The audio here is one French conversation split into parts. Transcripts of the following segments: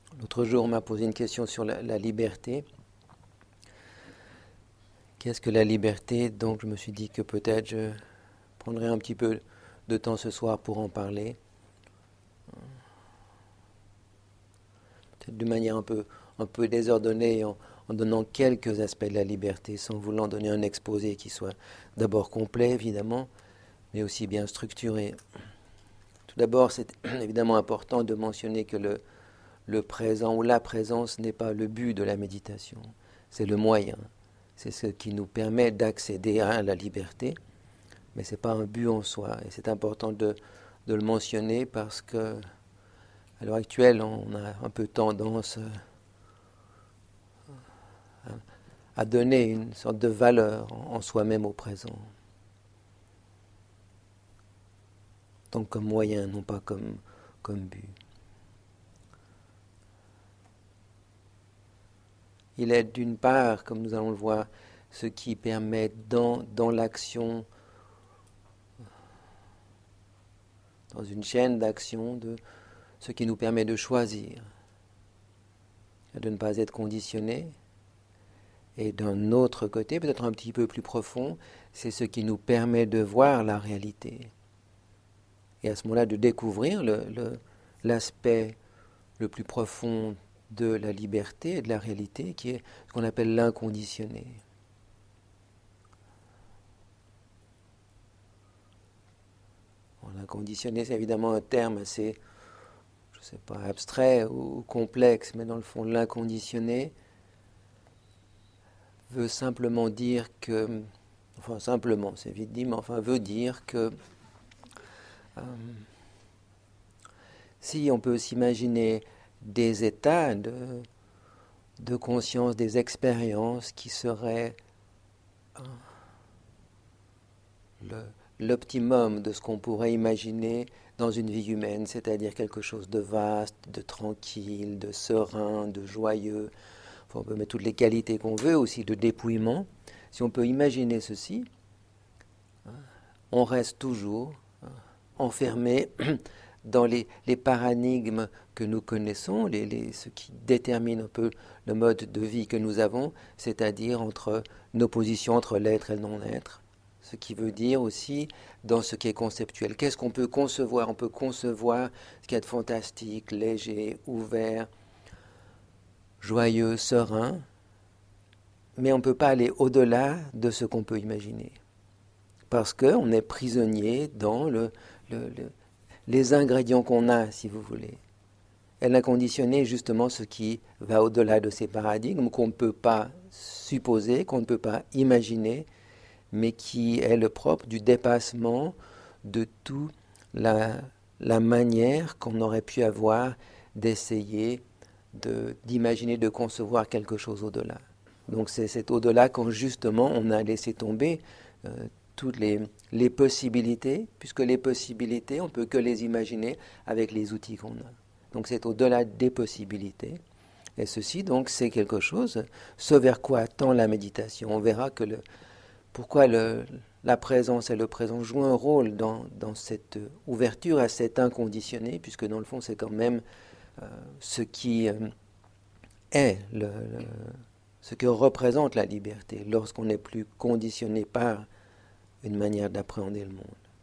L'autre jour, on m'a posé une question sur la liberté. Qu'est-ce que la liberté? Donc, je me suis dit que peut-être je prendrais un petit peu de temps ce soir pour en parler. Peut-être d'une manière un peu désordonnée, en donnant quelques aspects de la liberté, sans vouloir donner un exposé qui soit d'abord complet, évidemment, mais aussi bien structuré. Tout d'abord, c'est évidemment important de mentionner que le présent ou la présence n'est pas le but de la méditation, c'est le moyen. C'est ce qui nous permet d'accéder à la liberté, mais ce n'est pas un but en soi. Et c'est important de le mentionner parce que, à l'heure actuelle, on a un peu tendance à donner une sorte de valeur en soi-même au présent. Donc comme moyen, non pas comme but. Il est d'une part, comme nous allons le voir, ce qui permet dans l'action, dans une chaîne d'action, de ce qui nous permet de choisir, de ne pas être conditionné. Et d'un autre côté, peut-être un petit peu plus profond, c'est ce qui nous permet de voir la réalité. Et à ce moment-là, de découvrir l'aspect le plus profond de la liberté et de la réalité, qui est ce qu'on appelle l'inconditionné. Bon, l'inconditionné, c'est évidemment un terme assez, je ne sais pas, abstrait ou complexe, mais dans le fond, l'inconditionné veut simplement dire que, enfin simplement, c'est vite dit, mais enfin veut dire que euh, si on peut s'imaginer des états de conscience, des expériences qui seraient le, l'optimum de ce qu'on pourrait imaginer dans une vie humaine, c'est-à-dire quelque chose de vaste, de tranquille, de serein, de joyeux. Enfin, on peut mettre toutes les qualités qu'on veut, aussi de dépouillement. Si on peut imaginer ceci, on reste toujours enfermé dans les paradigmes que nous connaissons, ce qui détermine un peu le mode de vie que nous avons, c'est-à-dire entre nos positions entre l'être et le non-être. Ce qui veut dire aussi dans ce qui est conceptuel. Qu'est-ce qu'on peut concevoir? On peut concevoir ce qui est de fantastique, léger, ouvert, joyeux, serein, mais on ne peut pas aller au-delà de ce qu'on peut imaginer. Parce qu'on est prisonnier dans les ingrédients qu'on a, si vous voulez. Et l'inconditionné est justement ce qui va au-delà de ces paradigmes qu'on ne peut pas supposer, qu'on ne peut pas imaginer, mais qui est le propre du dépassement de toute la manière qu'on aurait pu avoir d'essayer d'imaginer, de concevoir quelque chose au-delà. Donc c'est au-delà quand justement on a laissé tomber toutes les possibilités, puisque les possibilités, on ne peut que les imaginer avec les outils qu'on a. Donc c'est au-delà des possibilités. Et ceci, donc, c'est quelque chose, ce vers quoi tend la méditation. On verra que pourquoi la présence et le présent jouent un rôle dans cette ouverture à cet inconditionné, puisque dans le fond, c'est quand même ce qui est ce que représente la liberté, lorsqu'on n'est plus conditionné par une manière d'appréhender le monde.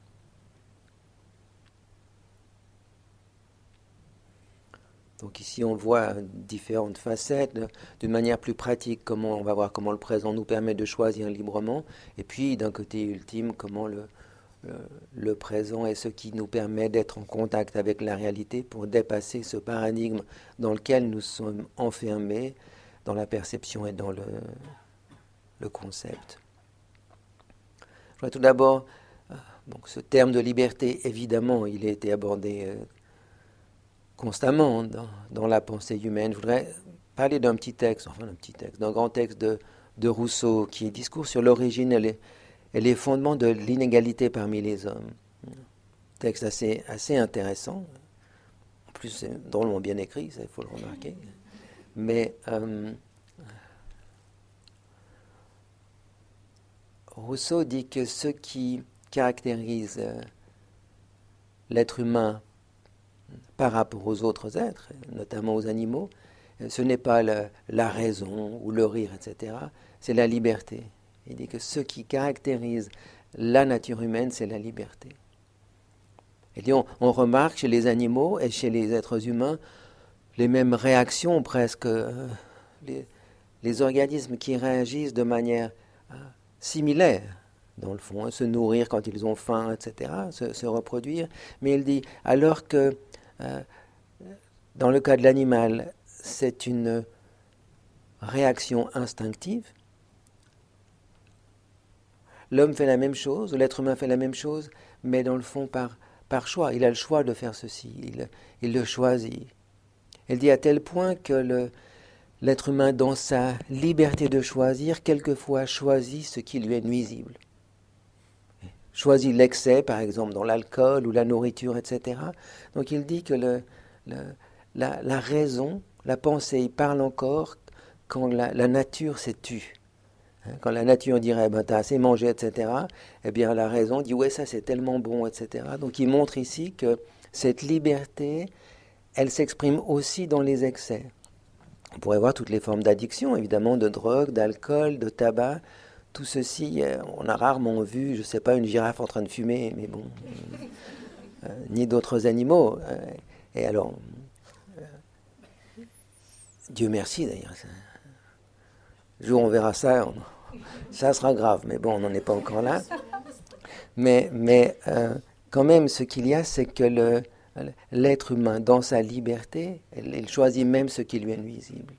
Donc ici, on voit différentes facettes, d'une manière plus pratique, on va voir comment le présent nous permet de choisir librement, et puis d'un côté ultime, comment le présent est ce qui nous permet d'être en contact avec la réalité pour dépasser ce paradigme dans lequel nous sommes enfermés dans la perception et dans le concept. Je voudrais tout d'abord, donc ce terme de liberté, évidemment, il a été abordé constamment dans la pensée humaine. Je voudrais parler d'un petit texte, d'un grand texte de Rousseau, qui est Discours sur l'origine et les fondements de l'inégalité parmi les hommes. Texte assez intéressant. En plus, c'est drôlement bien écrit, il faut le remarquer. Mais Rousseau dit que ce qui caractérise l'être humain par rapport aux autres êtres, notamment aux animaux, ce n'est pas la raison ou le rire, etc. C'est la liberté. Il dit que ce qui caractérise la nature humaine, c'est la liberté. Il dit on remarque chez les animaux et chez les êtres humains les mêmes réactions presque, les organismes qui réagissent de manière similaire, dans le fond, se nourrir quand ils ont faim, etc., se reproduire. Mais il dit, alors que dans le cas de l'animal, c'est une réaction instinctive, l'homme fait la même chose, l'être humain fait la même chose, mais dans le fond par choix. Il a le choix de faire ceci, il le choisit. Il dit à tel point que l'être humain, dans sa liberté de choisir, quelquefois choisit ce qui lui est nuisible. Choisit l'excès, par exemple, dans l'alcool ou la nourriture, etc. Donc il dit que la raison, la pensée, parle encore quand la nature s'est tue. Quand la nature dirait, t'as assez mangé, etc., eh bien la raison dit, ouais, ça c'est tellement bon, etc. Donc il montre ici que cette liberté, elle s'exprime aussi dans les excès. On pourrait voir toutes les formes d'addiction, évidemment, de drogue, d'alcool, de tabac. Tout ceci, on a rarement vu, je ne sais pas, une girafe en train de fumer, mais bon, ni d'autres animaux. Et alors, Dieu merci d'ailleurs. Le jour où on verra ça, ça sera grave, mais bon, on n'en est pas encore là. Mais quand même, ce qu'il y a, c'est que l'être humain, dans sa liberté, il choisit même ce qui lui est nuisible.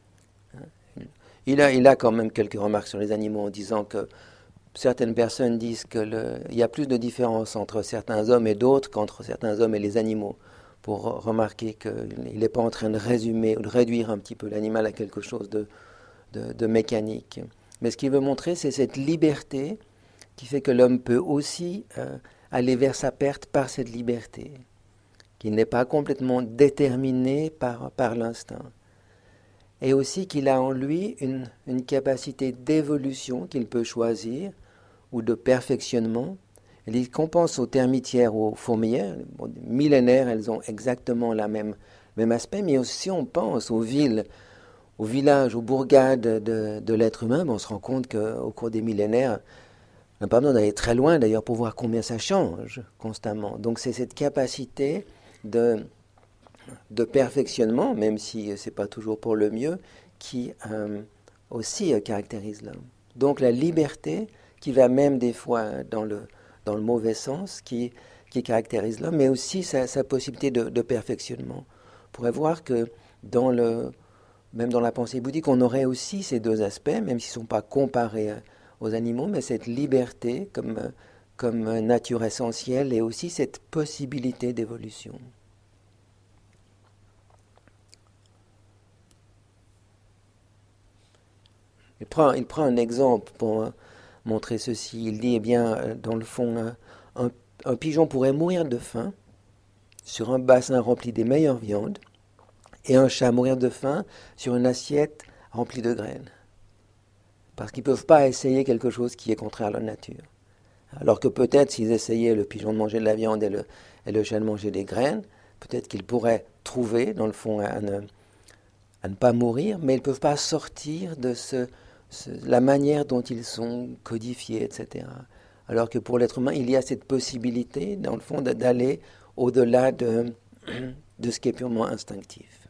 Il a quand même quelques remarques sur les animaux en disant que certaines personnes disent qu'il y a plus de différence entre certains hommes et d'autres qu'entre certains hommes et les animaux, pour remarquer qu'il n'est pas en train de résumer ou de réduire un petit peu l'animal à quelque chose de mécanique. Mais ce qu'il veut montrer, c'est cette liberté qui fait que l'homme peut aussi aller vers sa perte par cette liberté, qu'il n'est pas complètement déterminé par l'instinct. Et aussi qu'il a en lui une capacité d'évolution qu'il peut choisir, ou de perfectionnement. Il dit qu'on pense aux termitières, aux fourmilières, millénaires, elles ont exactement le même aspect, mais aussi on pense aux villes, aux villages, aux bourgades de l'être humain, on se rend compte qu'au cours des millénaires, on n'a pas besoin d'aller très loin d'ailleurs pour voir combien ça change constamment. Donc c'est cette capacité de perfectionnement, même si ce n'est pas toujours pour le mieux, qui aussi caractérise l'homme. Donc la liberté, qui va même des fois dans le mauvais sens, qui caractérise l'homme, mais aussi sa possibilité de perfectionnement. On pourrait voir que même dans la pensée bouddhique, on aurait aussi ces deux aspects, même s'ils ne sont pas comparés aux animaux, mais cette liberté comme nature essentielle et aussi cette possibilité d'évolution. Il prend un exemple pour montrer ceci. Il dit, eh bien, dans le fond, un pigeon pourrait mourir de faim sur un bassin rempli des meilleures viandes et un chat mourir de faim sur une assiette remplie de graines. Parce qu'ils ne peuvent pas essayer quelque chose qui est contraire à la nature. Alors que peut-être s'ils essayaient le pigeon de manger de la viande et le chat de manger des graines, peut-être qu'ils pourraient trouver, dans le fond, à ne pas mourir, mais ils ne peuvent pas sortir de la manière dont ils sont codifiés, etc. Alors que pour l'être humain, il y a cette possibilité, dans le fond, d'aller au-delà de ce qui est purement instinctif.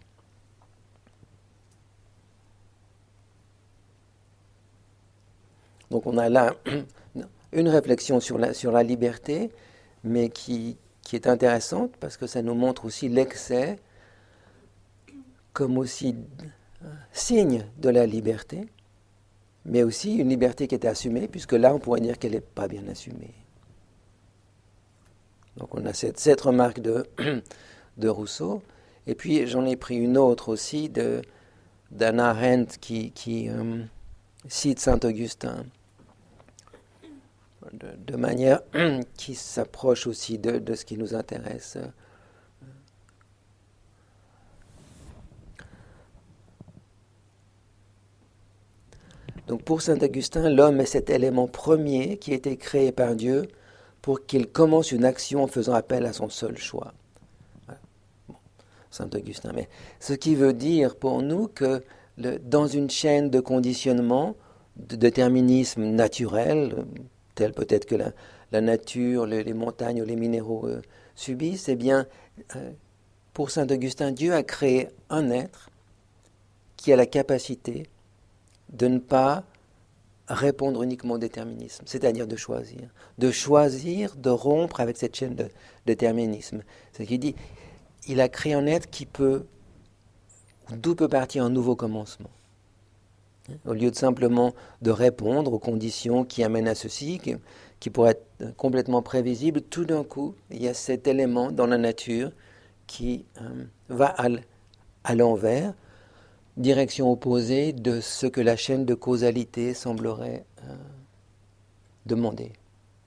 Donc on a là une réflexion sur la liberté, mais qui est intéressante parce que ça nous montre aussi l'excès comme aussi signe de la liberté, mais aussi une liberté qui est assumée, puisque là on pourrait dire qu'elle n'est pas bien assumée. Donc on a cette remarque de Rousseau, et puis j'en ai pris une autre aussi d'Hannah Arendt qui cite Saint-Augustin, de manière qui s'approche aussi de ce qui nous intéresse. Donc pour Saint-Augustin, l'homme est cet élément premier qui a été créé par Dieu pour qu'il commence une action en faisant appel à son seul choix. Saint Augustin. Mais ce qui veut dire pour nous que dans une chaîne de conditionnement, de déterminisme naturel, tel peut-être que la nature, les montagnes ou les minéraux subissent, eh bien, pour Saint Augustin, Dieu a créé un être qui a la capacité de ne pas répondre uniquement au déterminisme, c'est-à-dire de choisir de rompre avec cette chaîne de déterminisme. C'est ce qu'il dit, il a créé un être d'où peut partir un nouveau commencement. Au lieu de simplement de répondre aux conditions qui amènent à ceci, qui pourraient être complètement prévisibles, tout d'un coup, il y a cet élément dans la nature qui va à l'envers, direction opposée de ce que la chaîne de causalité semblerait demander.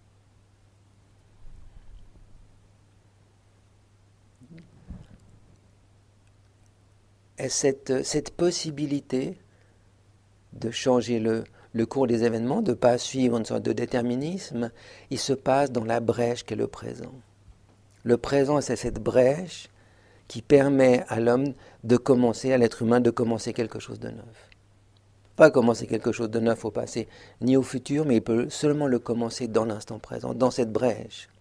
Et cette possibilité de changer le cours des événements, de ne pas suivre une sorte de déterminisme, il se passe dans la brèche qu'est le présent. Le présent, c'est cette brèche qui permet à l'homme de commencer, à l'être humain, de commencer quelque chose de neuf. Pas commencer quelque chose de neuf au passé, ni au futur, mais il peut seulement le commencer dans l'instant présent, dans cette brèche.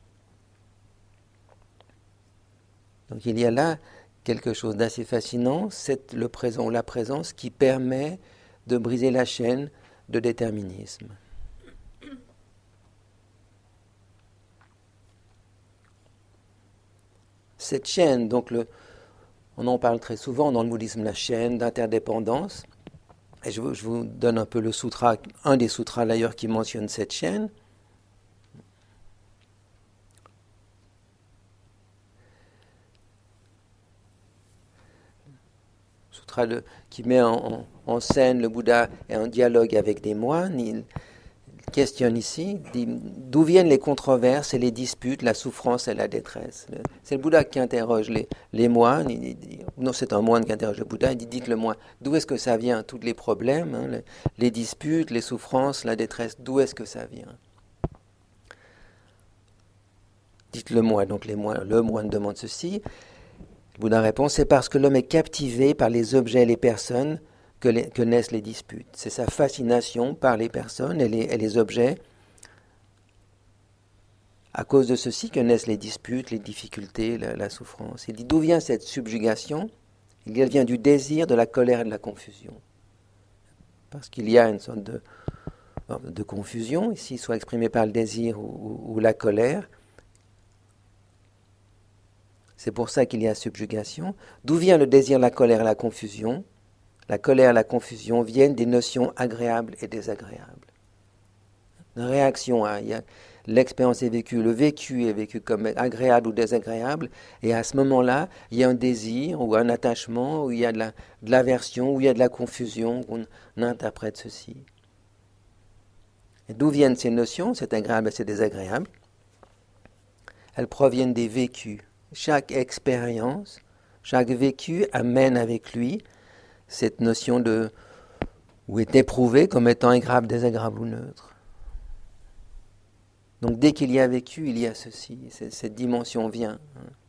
Donc il y a là quelque chose d'assez fascinant, c'est le présent ou la présence qui permet de briser la chaîne de déterminisme. Cette chaîne, donc on en parle très souvent dans le bouddhisme, la chaîne d'interdépendance. Et je vous donne un peu le sutra, un des sutras d'ailleurs qui mentionne cette chaîne. Sutra qui met en scène le Bouddha et en dialogue avec des moines. Il questionne ici, dit, d'où viennent les controverses et les disputes, la souffrance et la détresse. C'est le Bouddha qui interroge les moines. Non, c'est un moine qui interroge le Bouddha. Il dit, dites-le-moi, d'où est-ce que ça vient, tous les problèmes, les disputes, les souffrances, la détresse, d'où est-ce que ça vient? Dites-le-moi. Donc le moine demande ceci. Le Bouddha répond, c'est parce que l'homme est captivé par les objets et les personnes que naissent les disputes. C'est sa fascination par les personnes et les objets. À cause de ceci que naissent les disputes, les difficultés, la souffrance. Il dit, d'où vient cette subjugation? Il vient du désir, de la colère et de la confusion. Parce qu'il y a une sorte de confusion, ici, soit exprimée par le désir ou la colère. C'est pour ça qu'il y a subjugation. D'où vient le désir, la colère et la confusion? La colère et la confusion viennent des notions agréables et désagréables. Une réaction à l'expérience est vécue, le vécu est vécu comme agréable ou désagréable, et à ce moment-là, il y a un désir ou un attachement, ou il y a de l'aversion, ou il y a de la confusion, on interprète ceci. Et d'où viennent ces notions, c'est agréable et c'est désagréable? Elles proviennent des vécus. Chaque expérience, chaque vécu amène avec lui cette notion ou est éprouvée comme étant agréable, désagréable ou neutre. Donc dès qu'il y a vécu, il y a ceci, cette dimension vient.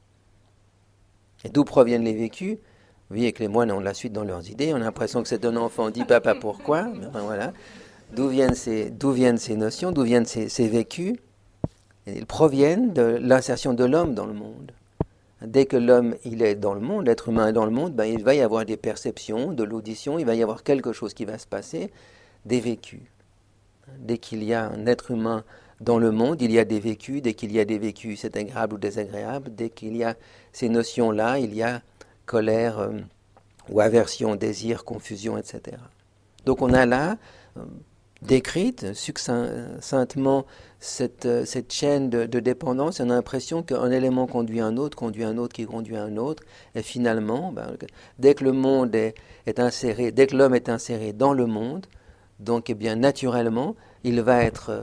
Et d'où proviennent les vécus? Vous voyez que les moines ont la suite dans leurs idées, on a l'impression que c'est un enfant, dit papa pourquoi, mais enfin, voilà. D'où viennent ces notions, d'où viennent ces vécus? Ils proviennent de l'insertion de l'homme dans le monde. Dès que l'homme il est dans le monde, l'être humain est dans le monde, ben, il va y avoir des perceptions, de l'audition, il va y avoir quelque chose qui va se passer, des vécus. Dès qu'il y a un être humain dans le monde, il y a des vécus. Dès qu'il y a des vécus, c'est agréable ou désagréable. Dès qu'il y a ces notions-là, il y a colère ou aversion, désir, confusion, etc. Donc on a là décrite succinctement cette chaîne de dépendance. On a l'impression qu'un élément conduit à un autre, qui conduit à un autre. Et finalement, dès que le monde est inséré, dès que l'homme est inséré dans le monde, donc eh bien naturellement, il va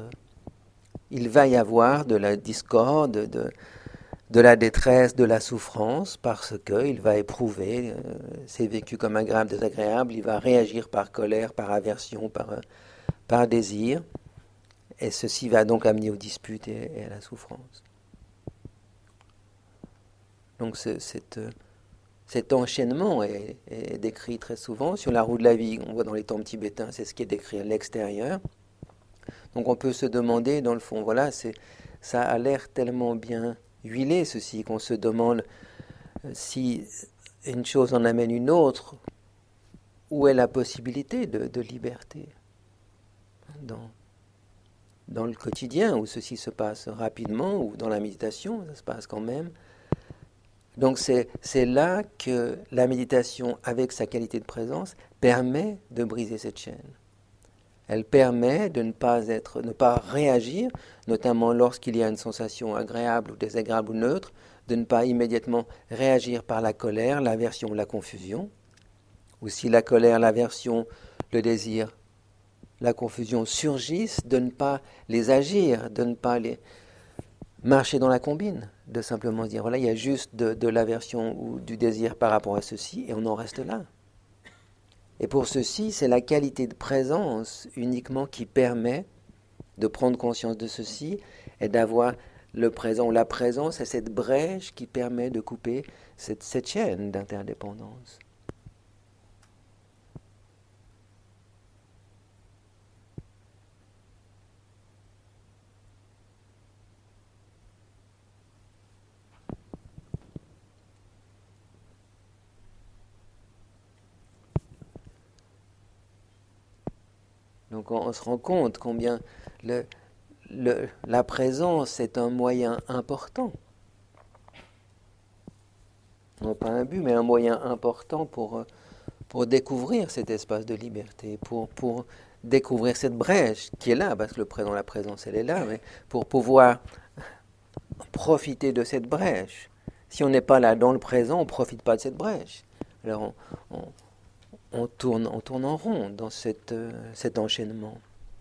y avoir de la discorde, de la détresse, de la souffrance, parce qu'il va éprouver ses vécus comme agréables, désagréables, il va réagir par colère, par aversion, par désir, et ceci va donc amener aux disputes et à la souffrance. Donc cette cet enchaînement est décrit très souvent. Sur la roue de la vie, on voit dans les temples tibétains, c'est ce qui est décrit à l'extérieur. Donc on peut se demander, dans le fond, voilà, ça a l'air tellement bien huilé, ceci, qu'on se demande si une chose en amène une autre, où est la possibilité de liberté dans le quotidien, où ceci se passe rapidement, ou dans la méditation, ça se passe quand même. Donc c'est là que la méditation, avec sa qualité de présence, permet de briser cette chaîne. Elle permet de ne pas réagir, notamment lorsqu'il y a une sensation agréable ou désagréable ou neutre, de ne pas immédiatement réagir par la colère, l'aversion ou la confusion. Ou si la colère, l'aversion, le désir, la confusion surgissent, de ne pas les agir, de ne pas les marcher dans la combine, de simplement se dire, voilà, il y a juste de l'aversion ou du désir par rapport à ceci, et on en reste là. Et pour ceci, c'est la qualité de présence uniquement qui permet de prendre conscience de ceci et d'avoir le présent. La présence est cette brèche qui permet de couper cette chaîne d'interdépendance. Donc on se rend compte combien la présence est un moyen important. Non pas un but, mais un moyen important pour découvrir cet espace de liberté, pour découvrir cette brèche qui est là, parce que la présence, elle est là, mais pour pouvoir profiter de cette brèche. Si on n'est pas là dans le présent, on ne profite pas de cette brèche. Alors on tourne en rond dans cet enchaînement.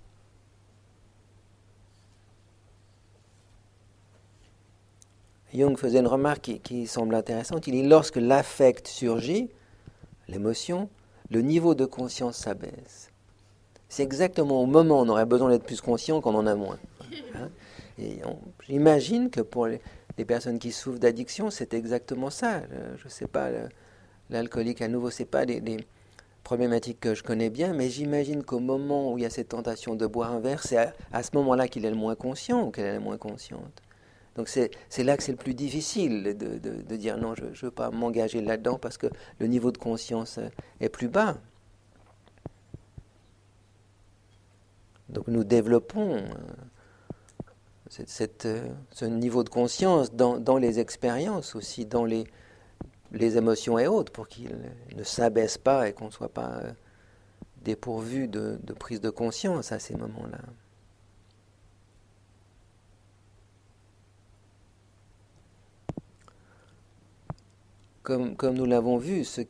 Jung faisait une remarque qui semble intéressante. Il dit, lorsque l'affect surgit, l'émotion, le niveau de conscience s'abaisse. C'est exactement au moment où on aurait besoin d'être plus conscient qu'on en a moins. Hein? Et j'imagine que pour les personnes qui souffrent d'addiction, c'est exactement ça. Je ne sais pas, l'alcoolique à nouveau, ce n'est pas des problématiques que je connais bien, mais j'imagine qu'au moment où il y a cette tentation de boire un verre, c'est à ce moment-là qu'il est le moins conscient ou qu'elle est la moins consciente. Donc c'est là que c'est le plus difficile de dire non, je ne veux pas m'engager là-dedans parce que le niveau de conscience est plus bas. Donc nous développons ce niveau de conscience dans les expériences aussi, dans les émotions et autres, pour qu'ils ne s'abaissent pas et qu'on ne soit pas dépourvu de prise de conscience à ces moments-là. Comme nous l'avons vu, ce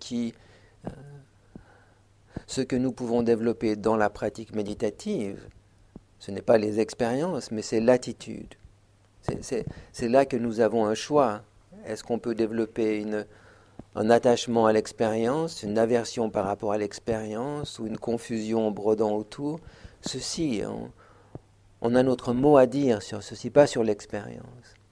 que nous pouvons développer dans la pratique méditative, ce n'est pas les expériences, mais c'est l'attitude. C'est là que nous avons un choix. Est-ce qu'on peut développer un attachement à l'expérience, une aversion par rapport à l'expérience, ou une confusion en brodant autour? Ceci, on a notre mot à dire sur ceci, pas sur l'expérience.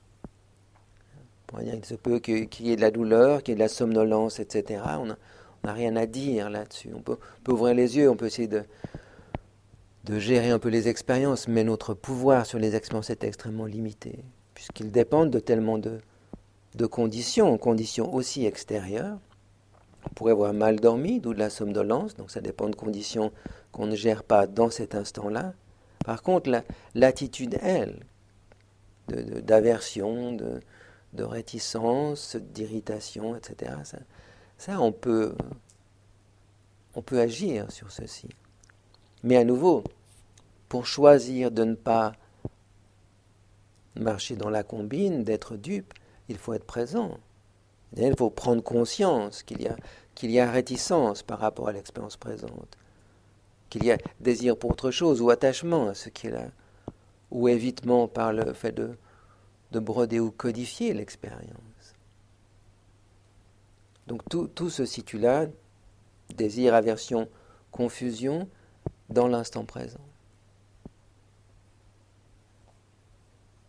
Il se peut qu'il y ait de la douleur, qu'il y ait de la somnolence, etc. On n'a rien à dire là-dessus. On peut ouvrir les yeux, on peut essayer de gérer un peu les expériences, mais notre pouvoir sur les expériences est extrêmement limité, puisqu'ils dépendent de tellement de conditions aussi extérieures. On pourrait avoir mal dormi, d'où de la somnolence, donc ça dépend de conditions qu'on ne gère pas dans cet instant-là. Par contre, l'attitude, elle, d'aversion, de réticence, d'irritation, etc., ça on peut agir sur ceci. Mais à nouveau, pour choisir de ne pas marcher dans la combine, d'être dupe, il faut être présent. Il faut prendre conscience qu'il y a réticence par rapport à l'expérience présente, qu'il y a désir pour autre chose ou attachement à ce qui est là, ou évitement par le fait de broder ou codifier l'expérience. Donc tout se situe là, désir, aversion, confusion, dans l'instant présent.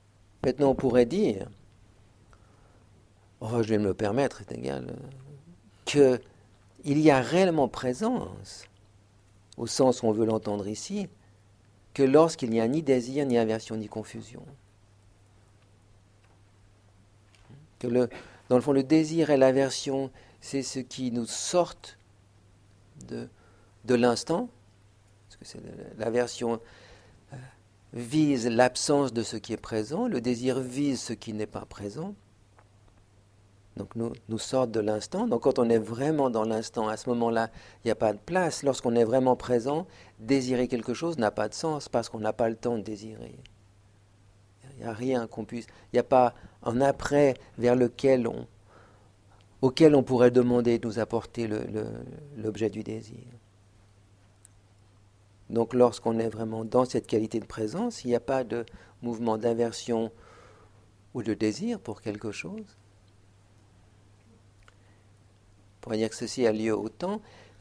Maintenant, on pourrait dire, oh, je vais me le permettre, c'est égal, qu'il y a réellement présence, au sens où on veut l'entendre ici, que lorsqu'il n'y a ni désir, ni aversion, ni confusion. Que dans le fond, le désir et l'aversion, c'est ce qui nous sortent de l'instant, parce que l'aversion vise l'absence de ce qui est présent, le désir vise ce qui n'est pas présent. Donc nous sortent de l'instant. Donc quand on est vraiment dans l'instant, à ce moment-là, il n'y a pas de place. Lorsqu'on est vraiment présent, désirer quelque chose n'a pas de sens parce qu'on n'a pas le temps de désirer. Il n'y a rien qu'on puisse... Il n'y a pas un après vers auquel on pourrait demander de nous apporter l'objet du désir. Donc lorsqu'on est vraiment dans cette qualité de présence, il n'y a pas de mouvement d'aversion ou de désir pour quelque chose. On pourrait dire que ceci a lieu au temps,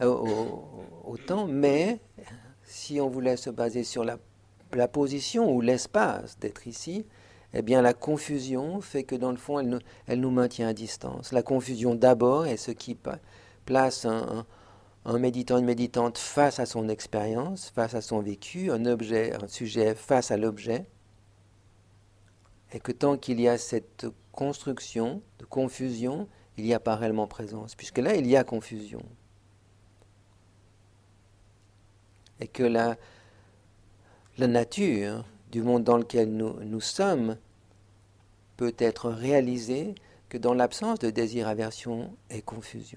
mais si on voulait se baser sur la position ou l'espace d'être ici, eh bien la confusion fait que dans le fond, elle nous maintient à distance. La confusion d'abord est ce qui place un méditant, une méditante face à son expérience, face à son vécu, un sujet face à l'objet, et que tant qu'il y a cette construction de confusion, il n'y a pas réellement présence, puisque là, il y a confusion. Et que la nature du monde dans lequel nous sommes peut être réalisée que dans l'absence de désir, aversion et confusion.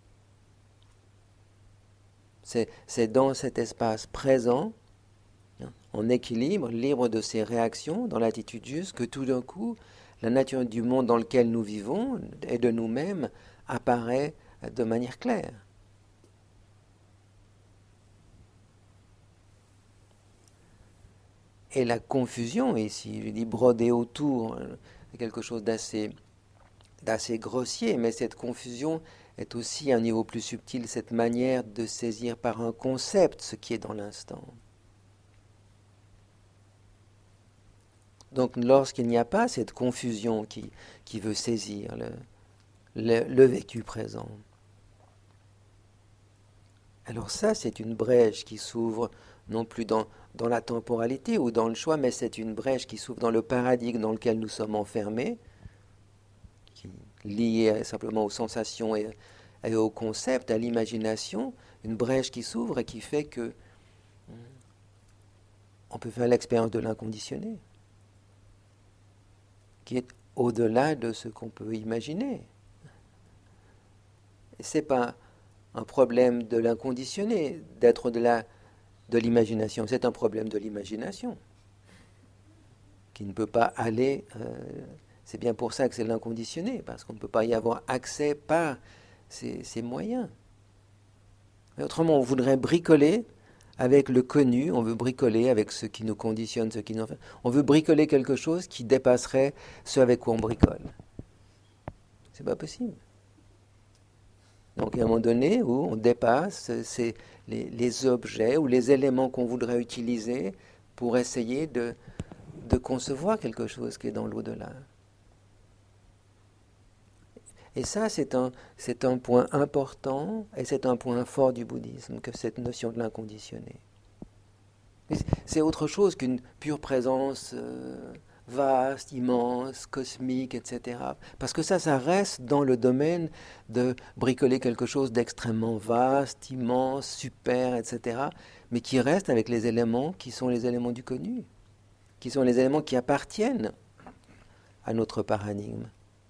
C'est dans cet espace présent, en équilibre, libre de ses réactions, dans l'attitude juste, que tout d'un coup, la nature du monde dans lequel nous vivons et de nous-mêmes apparaît de manière claire. Et la confusion ici, je dis broder autour, c'est quelque chose d'assez grossier, mais cette confusion est aussi à un niveau plus subtil, cette manière de saisir par un concept ce qui est dans l'instant. Donc lorsqu'il n'y a pas cette confusion qui veut saisir le vécu présent, alors ça c'est une brèche qui s'ouvre non plus dans la temporalité ou dans le choix, mais c'est une brèche qui s'ouvre dans le paradigme dans lequel nous sommes enfermés, qui est lié simplement aux sensations et au concept, à l'imagination, une brèche qui s'ouvre et qui fait que on peut faire l'expérience de l'inconditionné, qui est au-delà de ce qu'on peut imaginer. Ce n'est pas un problème de l'inconditionné, d'être au-delà de l'imagination, c'est un problème de l'imagination, qui ne peut pas aller... c'est bien pour ça que c'est l'inconditionné, parce qu'on ne peut pas y avoir accès par ces moyens. Mais autrement, on voudrait bricoler avec le connu, on veut bricoler avec ce qui nous conditionne, ce qui nous... On veut bricoler quelque chose qui dépasserait ce avec quoi on bricole. C'est pas possible. Donc, il y a un moment donné où on dépasse les objets ou les éléments qu'on voudrait utiliser pour essayer de concevoir quelque chose qui est dans l'au-delà. Et ça, c'est un point important et c'est un point fort du bouddhisme, que cette notion de l'inconditionné. C'est autre chose qu'une pure présence vaste, immense, cosmique, etc. Parce que ça reste dans le domaine de bricoler quelque chose d'extrêmement vaste, immense, super, etc. Mais qui reste avec les éléments qui sont les éléments du connu, qui sont les éléments qui appartiennent à notre paradigme.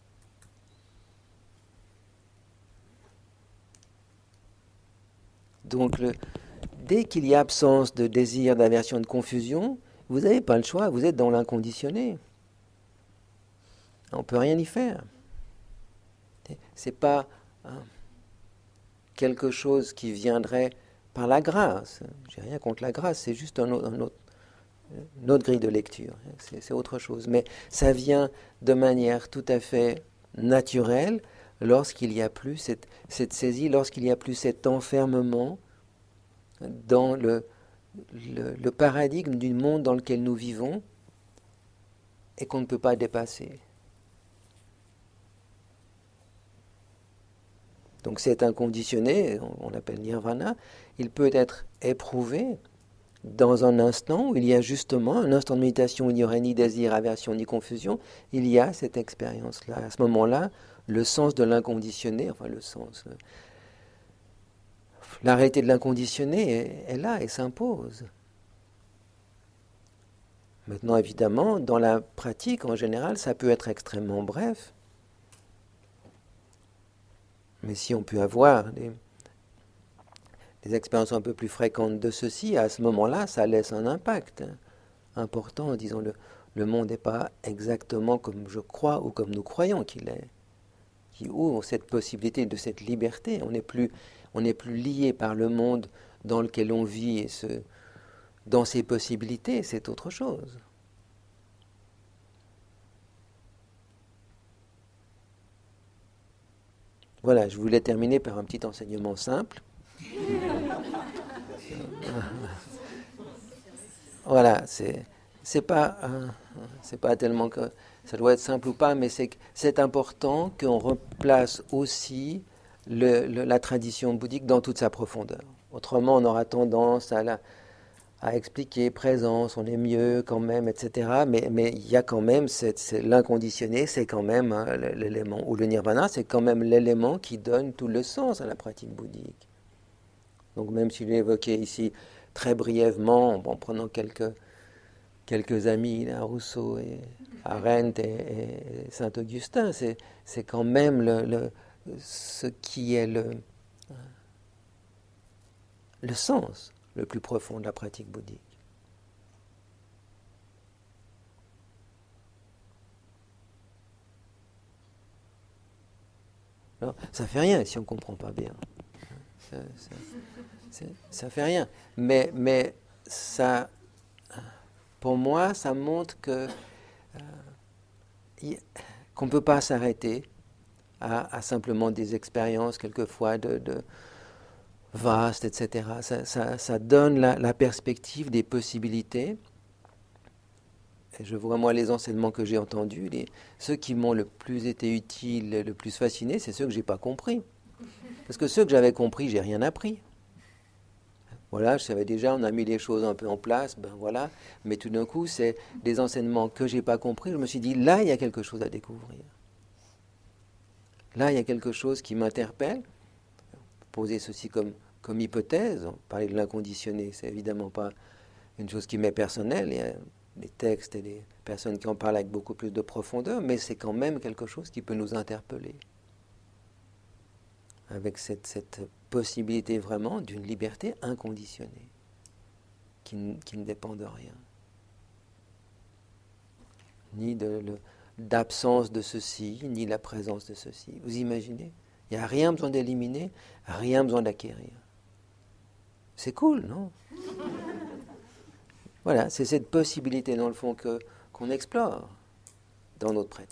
Donc, dès qu'il y a absence de désir, d'aversion, de confusion, vous n'avez pas le choix, vous êtes dans l'inconditionné. On ne peut rien y faire. Ce n'est pas quelque chose qui viendrait par la grâce. Je n'ai rien contre la grâce, c'est juste une autre grille de lecture. C'est autre chose. Mais ça vient de manière tout à fait naturelle lorsqu'il n'y a plus cette saisie, lorsqu'il n'y a plus cet enfermement dans le paradigme du monde dans lequel nous vivons et qu'on ne peut pas dépasser. Donc cet inconditionné, on l'appelle nirvana, il peut être éprouvé dans un instant où il y a justement un instant de méditation où il n'y aurait ni désir, aversion, ni confusion. Il y a cette expérience-là. À ce moment-là, le sens de l'inconditionné, enfin le sens, la réalité de l'inconditionné est là et s'impose. Maintenant, évidemment, dans la pratique, en général, ça peut être extrêmement bref. Mais si on peut avoir des expériences un peu plus fréquentes de ceci, à ce moment-là, ça laisse un impact important. Disons, le monde n'est pas exactement comme je crois ou comme nous croyons qu'il est. Qui ouvre cette possibilité de cette liberté. On n'est plus lié par le monde dans lequel on vit et dans ses possibilités, c'est autre chose. Voilà, je voulais terminer par un petit enseignement simple. Voilà, c'est pas tellement que ça doit être simple ou pas, mais c'est important qu'on replace aussi la tradition bouddhique dans toute sa profondeur. Autrement, on aura tendance à expliquer présence, on est mieux quand même, etc. Mais il y a quand même l'inconditionné, c'est quand même l'élément, ou le nirvana, c'est quand même l'élément qui donne tout le sens à la pratique bouddhique. Donc même si je l'ai évoqué ici très brièvement, en prenant quelques amis, là, Rousseau et Arendt et Saint-Augustin, c'est quand même ce qui est le sens le plus profond de la pratique bouddhique. Alors, ça fait rien si on ne comprend pas bien. Ça fait rien. Mais ça, pour moi, ça montre qu'on ne peut pas s'arrêter à simplement des expériences, quelquefois, de vastes, etc. Ça donne la perspective des possibilités. Et je vois, moi, les enseignements que j'ai entendus, ceux qui m'ont le plus été utiles, le plus fasciné, c'est ceux que je n'ai pas compris. Parce que ceux que j'avais compris, j'ai rien appris. Voilà, je savais déjà, on a mis les choses un peu en place, ben voilà. Mais tout d'un coup, c'est des enseignements que je n'ai pas compris. Je me suis dit, là, il y a quelque chose à découvrir. Là, il y a quelque chose qui m'interpelle. Poser ceci comme hypothèse, parler de l'inconditionné, c'est évidemment pas une chose qui m'est personnelle. Il y a des textes et des personnes qui en parlent avec beaucoup plus de profondeur, mais c'est quand même quelque chose qui peut nous interpeller. Avec cette possibilité vraiment d'une liberté inconditionnée, qui ne dépend de rien. Ni d'absence de ceci, ni la présence de ceci. Vous imaginez ? Il n'y a rien besoin d'éliminer, rien besoin d'acquérir. C'est cool, non ? Voilà, c'est cette possibilité, dans le fond, qu'on explore dans notre pratique.